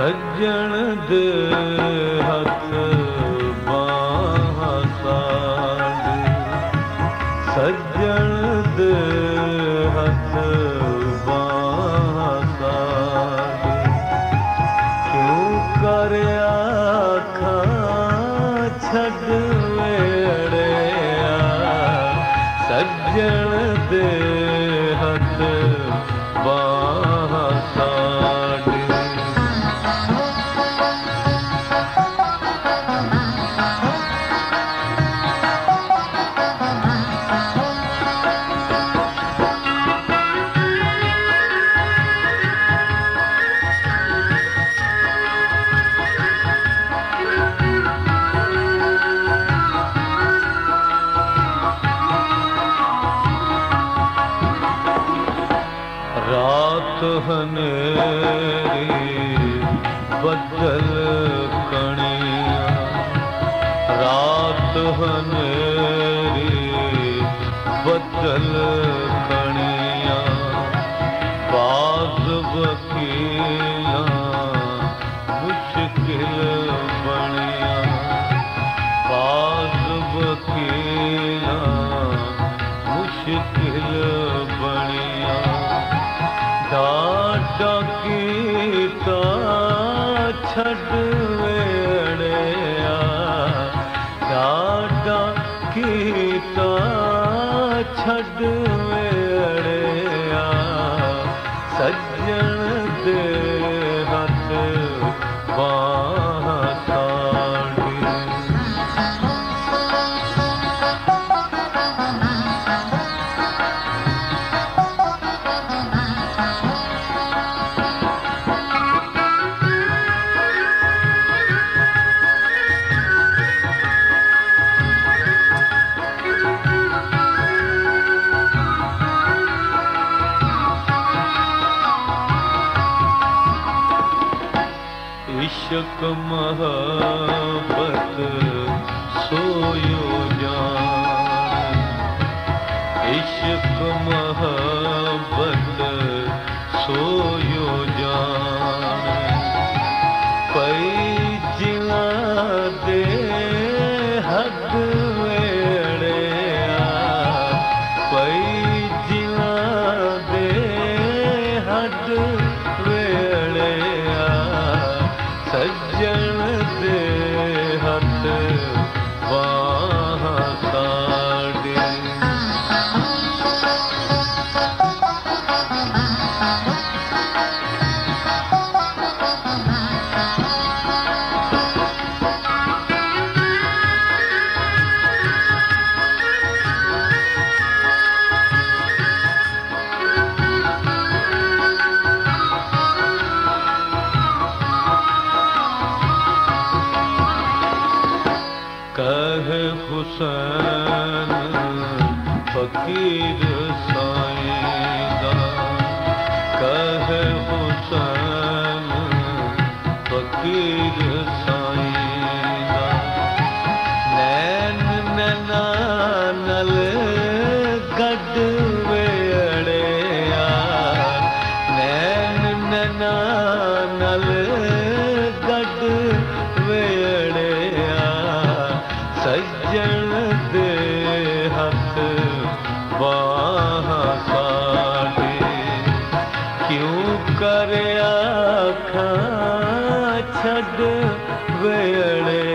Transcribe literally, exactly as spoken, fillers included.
सज्जन दे हथ बाह साड़ी, सज्जन दे हथ बाह साड़ी, क्यों कर आखा छड़ वेड़िया, सज्जन दे हथ बाह साड़ी। रात हनेरी बदल कणिया, रात हनेरी बदल कणिया, बाज वकीला मुश्किल बनिया, बाज वकीला मुश्किल बनिया, डाटा कीता छड़ वेड़िया, डाटा कीता छड़ वेड़िया, सज्जन दे हथ बाह साड़ी। इश्क मोहब्बत सोयो जान, इश्क मोहब्बत सोयो जान, पई जिला दे हद वेड़िया, पई जिला दे हद वेड़िया, सज्जन दे हथ बाह साड़ी। कह हुसैन फकीर साईदा, कह हुसैन फकीर साईदा, नैन नैना नल गड वेड़िया, नैन नैना नल गड वेड़िया, सज्जन दे हथ बाह साड़ी, क्यों कर आखा छड़ वेड़िया।